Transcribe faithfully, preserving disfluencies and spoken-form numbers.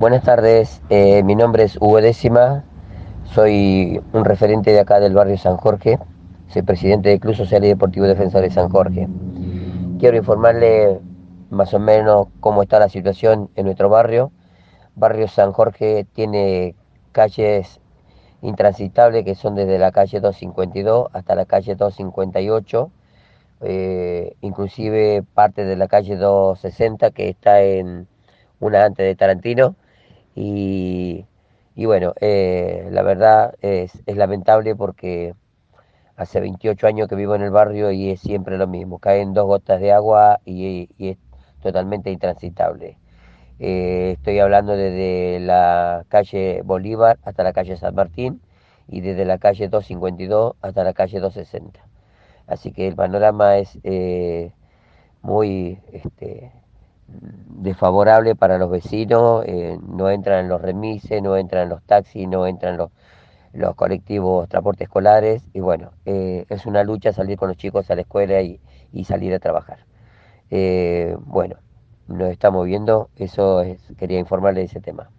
Buenas tardes, eh, mi nombre es Hugo Décima, soy un referente de acá del barrio San Jorge, soy presidente del Club Social y Deportivo Defensor de San Jorge. Quiero informarle más o menos cómo está la situación en nuestro barrio. Barrio San Jorge tiene calles intransitables que son desde la calle doscientos cincuenta y dos hasta la calle doscientos cincuenta y ocho, eh, inclusive parte de la calle doscientos sesenta que está en una antes de Tarantino. Y, y bueno, eh, la verdad es, es lamentable porque hace veintiocho años que vivo en el barrio y es siempre lo mismo. Caen dos gotas de agua y, y es totalmente intransitable. Eh, estoy hablando desde la calle Bolívar hasta la calle San Martín y desde la calle doscientos cincuenta y dos hasta la calle doscientos sesenta. Así que el panorama es eh, muy este, desfavorable para los vecinos, eh, no entran los remises, no entran los taxis, no entran los, los colectivos, transportes escolares, y bueno, eh, es una lucha salir con los chicos a la escuela y, y salir a trabajar. Eh, bueno, nos estamos viendo, eso es, quería informarle de ese tema.